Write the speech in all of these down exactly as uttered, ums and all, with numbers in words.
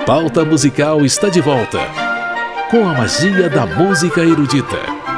Pauta Musical está de volta, com a magia da música erudita.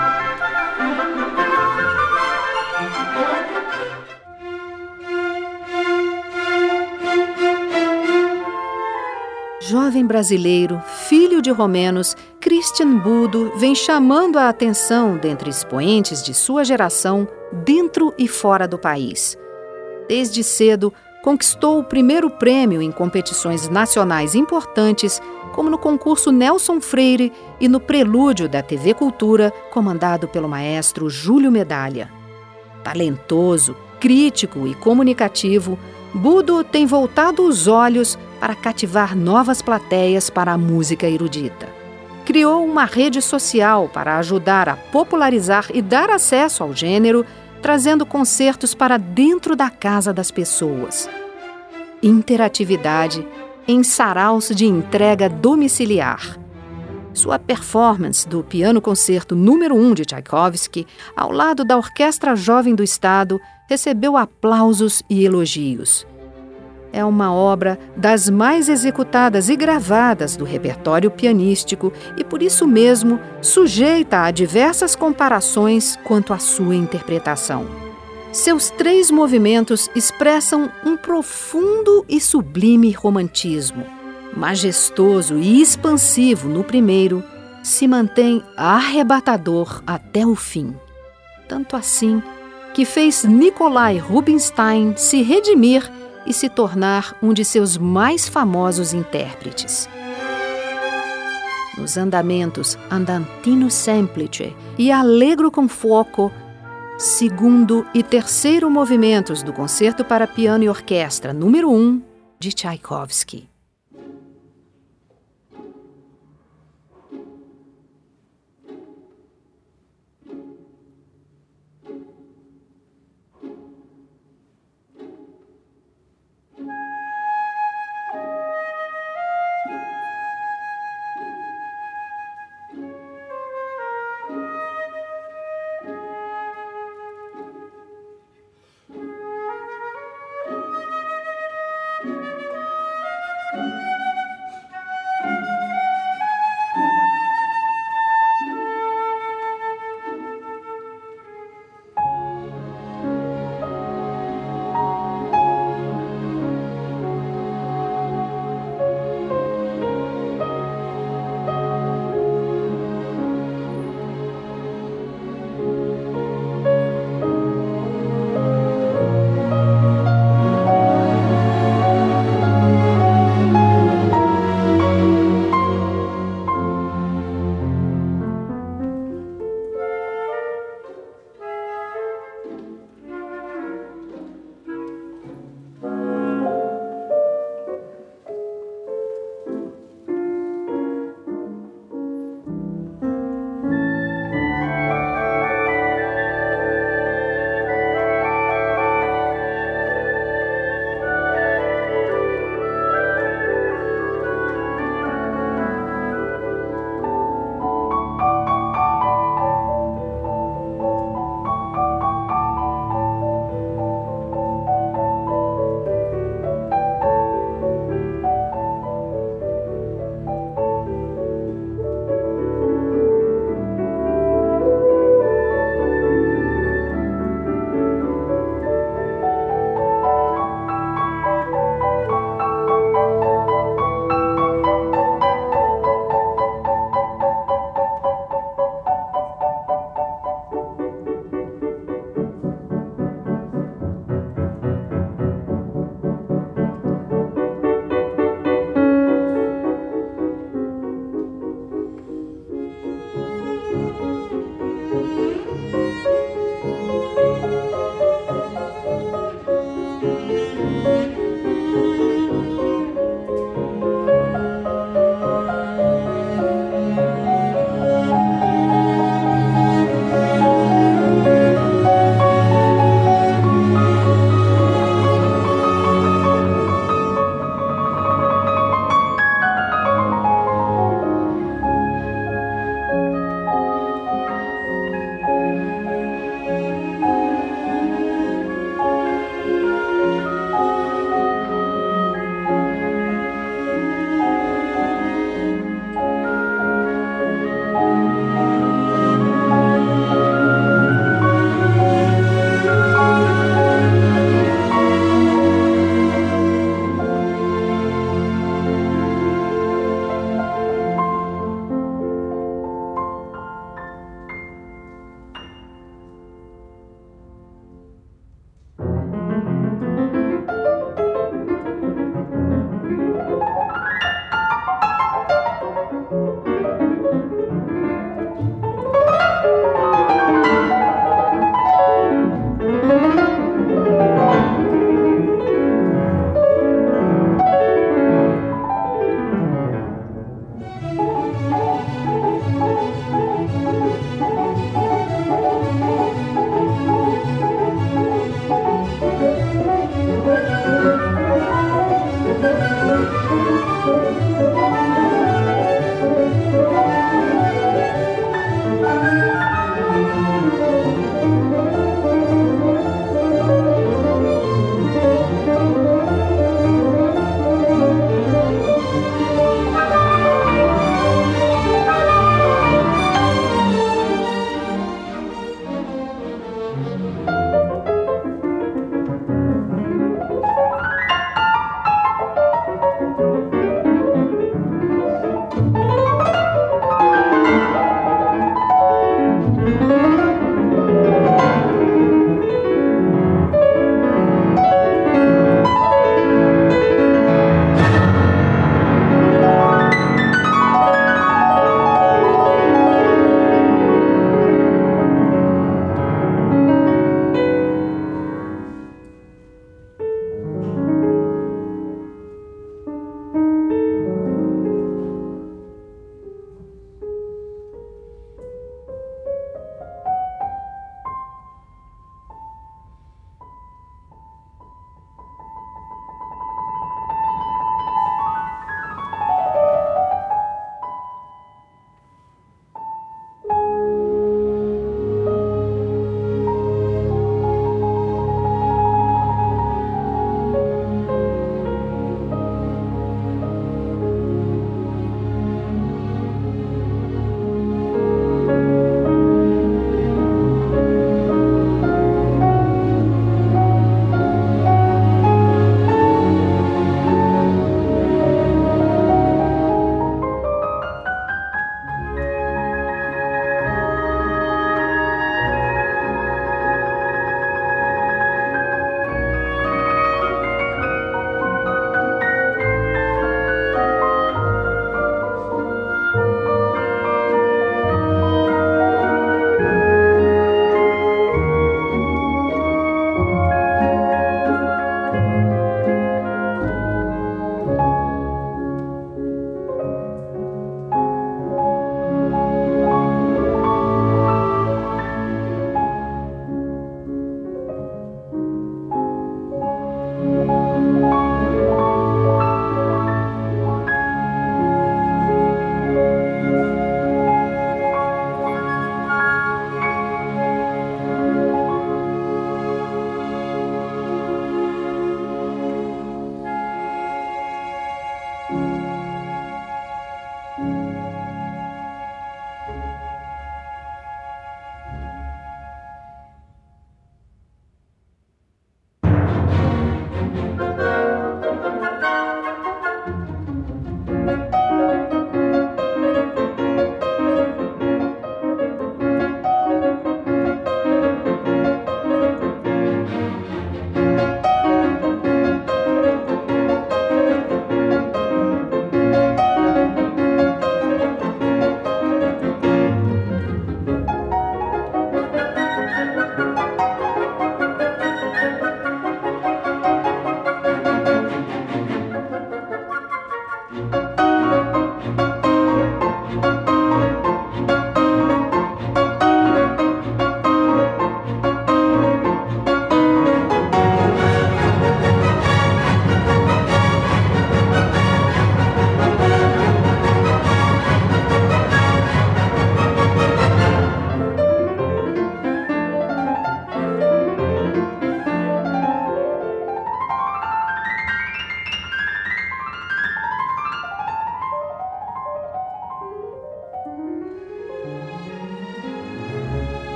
Jovem brasileiro, filho de romenos, Christian Budo vem chamando a atenção dentre expoentes de sua geração, dentro e fora do país. Desde cedo, conquistou o primeiro prêmio em competições nacionais importantes, como no concurso Nelson Freire e no Prelúdio da T V Cultura, comandado pelo maestro Júlio Medalha. Talentoso, crítico e comunicativo, Budo tem voltado os olhos para cativar novas plateias para a música erudita. Criou uma rede social para ajudar a popularizar e dar acesso ao gênero, trazendo concertos para dentro da casa das pessoas. Interatividade em saraus de entrega domiciliar. Sua performance do Piano Concerto número um de Tchaikovsky, ao lado da Orquestra Jovem do Estado, recebeu aplausos e elogios. É uma obra das mais executadas e gravadas do repertório pianístico e, por isso mesmo, sujeita a diversas comparações quanto à sua interpretação. Seus três movimentos expressam um profundo e sublime romantismo. Majestoso e expansivo no primeiro, se mantém arrebatador até o fim. Tanto assim que fez Nikolai Rubinstein se redimir e se tornar um de seus mais famosos intérpretes. Nos andamentos Andantino Semplice e Allegro con fuoco, segundo e terceiro movimentos do Concerto para Piano e Orquestra número um de Tchaikovsky.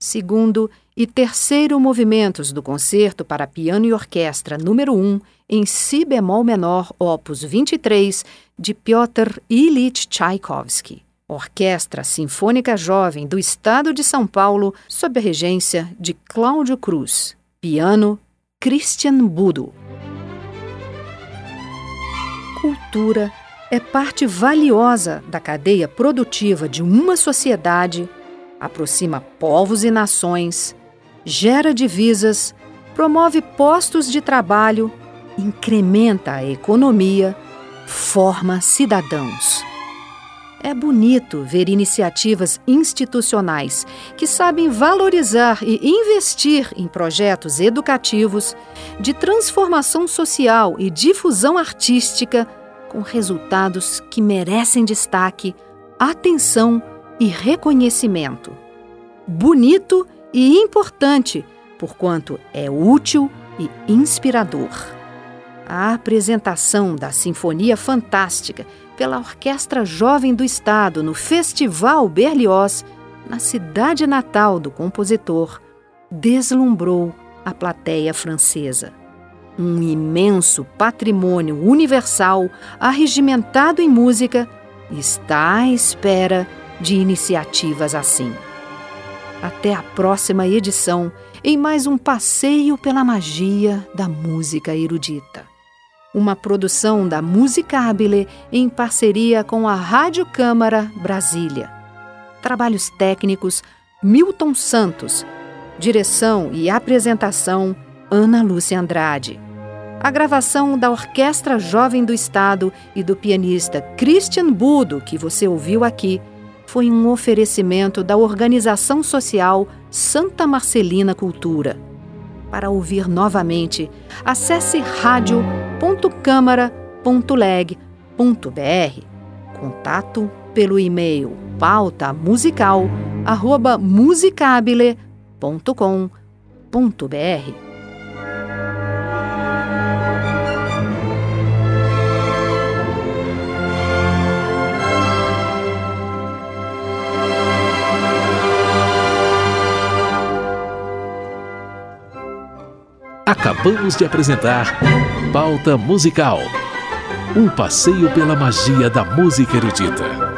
segundo e terceiro movimentos do Concerto para Piano e Orquestra número um, em si bemol menor, opus vinte e três, de Piotr Ilyich Tchaikovsky. Orquestra Sinfônica Jovem do Estado de São Paulo, sob a regência de Cláudio Cruz. Piano, Christian Budo. Cultura é parte valiosa da cadeia produtiva de uma sociedade, aproxima povos e nações, gera divisas, promove postos de trabalho, incrementa a economia, forma cidadãos. É bonito ver iniciativas institucionais que sabem valorizar e investir em projetos educativos, de transformação social e difusão artística, com resultados que merecem destaque, atenção e reconhecimento. Bonito e importante, porquanto é útil e inspirador. A apresentação da Sinfonia Fantástica pela Orquestra Jovem do Estado no Festival Berlioz, na cidade natal do compositor, deslumbrou a plateia francesa. Um imenso patrimônio universal arregimentado em música está à espera de iniciativas assim. Até a próxima edição, em mais um passeio pela magia da música erudita. Uma produção da Musicabile em parceria com a Rádio Câmara Brasília. Trabalhos técnicos, Milton Santos. Direção e apresentação, Ana Lúcia Andrade. A gravação da Orquestra Jovem do Estado e do pianista Christian Budo, que você ouviu aqui, foi um oferecimento da organização social Santa Marcelina Cultura. Para ouvir novamente, acesse rádio ponto câmara ponto leg ponto br. Contato pelo e-mail pauta musical arroba musicabile ponto com ponto br. Acabamos de apresentar Pauta Musical, um passeio pela magia da música erudita.